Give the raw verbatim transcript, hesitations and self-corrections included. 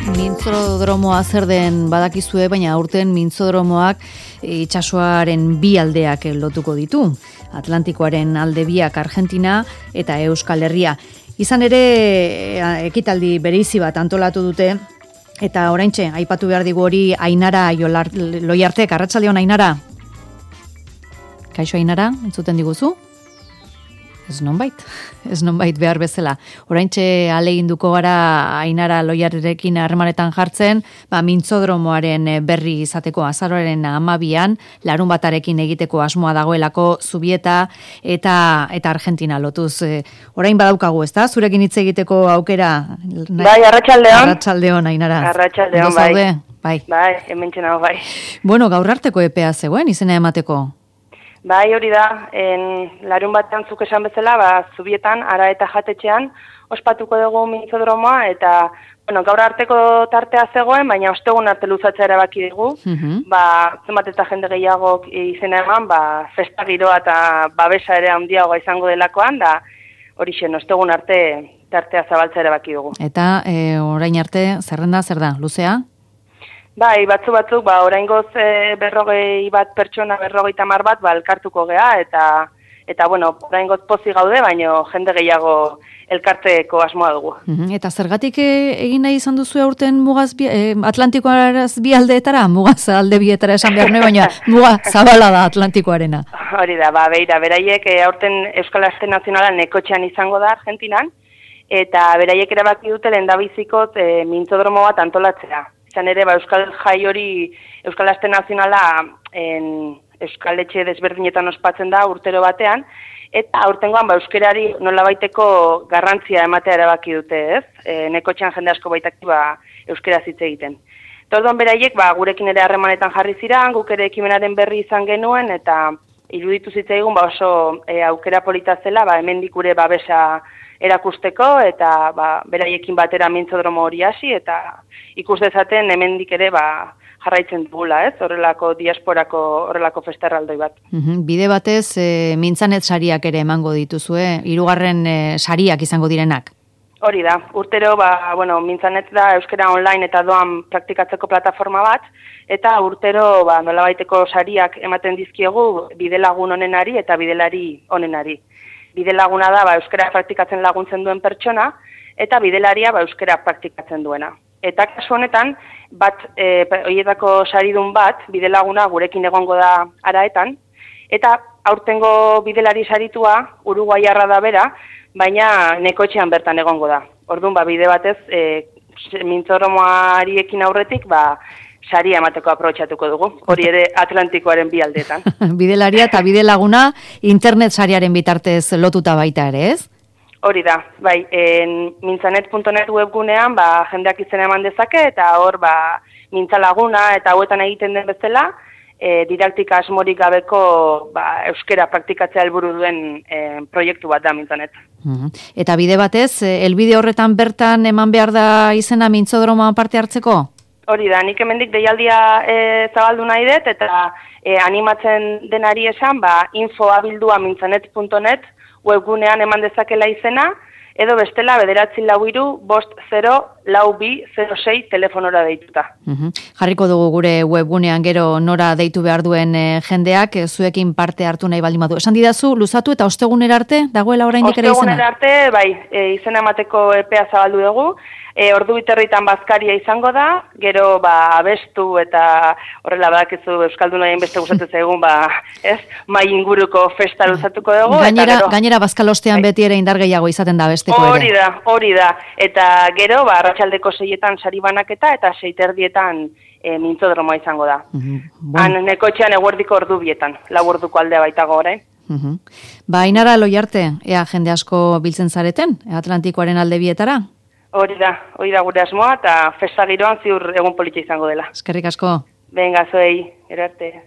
Mintzodromoa zer den badakizue, baina aurten mintzodromoak itsasoaren bi aldeak lotuko ditu. Atlantikoaren alde biak Argentina eta Euskal Herria. Izan ere, ekitaldi bereizi bat antolatu dute, eta oraintxe, aipatu behar digu hori Ainara Loiartek. Arratsaldeon, Ainara. Kaixo, Ainara, entzuten diguzu? Ez nonbait, ez nonbait behar bezala. Oraintxe ahaleginduko gara Ainara Loiarrekin harremanetan jartzen, ba, mintzodromoaren berri izateko azaroaren hamabian, larun batarekin egiteko asmoa dagoelako Zubieta eta eta Argentina lotuz. Orain badaukagu, ezta? Zurekin hitz egiteko aukera. Bai, arratsaldeon. Arratsaldeon, Ainara. Arratsaldeon, bai. Bai. Bai, hementxe nago, bai. Bueno, gaur arteko epea zegoen izena emateko. Bai, hori da, en, larun batean zuk esan bezala, ba, Zubietan, Ara eta Jatetxean, ospatuko dugu mintzodromoa, eta, bueno, gaur arteko tartea zegoen, baina ostegun arte luzatzea erabaki dugu, uh-huh. ba, zenbat eta jende gehiagok izena eman, ba, festa giroa eta babesa ere handiagoa izango delakoan, da, hori xen, ostegun arte tartea zabaltzea erabaki dugu. Eta, e, orain arte, zerrenda, zer da, luzea? Bai, batzu batzuk, ba, oraingoz e, berrogei bat pertsona, berrogei tamar bat, ba, elkartuko gea, eta, eta bueno, oraingoz pozi gaude, baina jende gehiago elkarteko asmoa dugu. Uh-huh. Eta zergatik egin nahi izan duzu aurten mugaz, bi, eh, Atlantikoaraz bi aldeetara, mugaz alde bietara esan behar nahi, baina muga zabala da Atlantikoarena. Hori da, ba, beira, beraiek e, aurten Euskal Aste Nazionala Nekotxean izango da Argentinan, eta beraiek erabaki dute lehendabizikoz e, mintzodromo bat antolatzea. Izan ere, ba, Euskal Jai hori, Euskal Aste Nazionala en, Euskal Etxe desberdinetan ospatzen da urtero batean, eta aurtengoan ba, euskerari nolabaiteko garrantzia ematea erabaki dute, ez? E, Nekotxean jende asko baitak ba, euskera hitz egiten. Tordon beraiek, ba, gurekin ere harremanetan jarri ziren, guk ere ekimenaren berri izan genuen, eta iruditu zitzaigun ba, oso e, aukera polita zela, ba, hemendik gure babesa erakusteko, eta ba, beraiekin batera mintzodromo hori hasi, eta ikus dezaten hemendik ere ba, jarraitzen dugula, ez? Horrelako diasporako, horrelako festerraldoi bat. Uhum, bide batez, e, mintzanet sariak ere emango dituzue, hirugarren e, sariak izango direnak. Hori da, urtero, ba, bueno, mintzanet da euskera online eta doan praktikatzeko plataforma bat, eta urtero, ba, nolabaiteko sariak ematen dizkiegu bidelagun onenari eta bidelari onenari. Bidelaguna da, ba, euskera praktikatzen laguntzen duen pertsona, eta bidelaria, ba, euskera praktikatzen duena. Eta kasu honetan, bat, e, horietako saridun bat, bidelaguna gurekin egongo da Araetan, eta aurtengo bidelari saritua, Uruguaiarra da bera, baina Nekotxean bertan egongo da. Orduan, ba, bide batez, e, mintzodromoariekin aurretik, ba, saria emateko aprobetxatuko dugu, hori ere Atlantikoaren bi aldeetan. Bidelaria eta bidelaguna internet sariaren bitartez lotuta baita ere, ez? Hori da, bai, en, mintzanet puntu net webgunean, ba, jendeak izena eman dezake, eta hor, ba, mintzalaguna eta hauetan egiten den bezala, e, didaktika asmorik gabeko ba, euskera praktikatzea helburu duen e, proiektu bat da mintzanet. Uh-huh. Eta bide batez, helbide horretan bertan eman behar da izena mintzodromoan parte hartzeko? Hori da, nik hemendik deialdia e, zabaldu nahi dut, eta e, animatzen denari esan, ba, info abildua mintzanet puntu net webgunean eman dezakela izena, edo bestela bederatzi lau hiru bost zero lau bi zero sei telefonora deituta. Uh-huh. Jarriko dugu gure webgunean gero nora deitu behar duen e, jendeak, e, zuekin parte hartu nahi baldin badu. Esan didazu, luzatu eta ostegunera arte, dagoela oraindik ere izena? Ostegunera arte, bai, e, izena emateko epea zabaldu dugu, E, ordu biterritan bazkaria izango da, gero ba, abestu eta horrela badakizu Euskaldun hain beste gustatzen zaigun, ba, ez, mai inguruko festa luzatuko dugu. Gainera, eta gero, gainera bazkalostean beti ere indar gehiago izaten da besteko ere. Hori da, hori da. Eta gero, ba, arratsaldeko seietan sari banaketa eta seiterdietan e, mintzodromoa izango da. Uh-huh. Bon. Han Nekotxean eguerdiko ordu bietan, lau orduko aldea baitago orain. Uh-huh. Ba, Ainara Loiarte, ea jende asko biltzen zareten, Atlantikoaren alde bietara? Hori da, hori da gure asmoa, eta festa giroan ziur egun politxe izango dela. Eskerrik asko. Venga, zoei, erarte.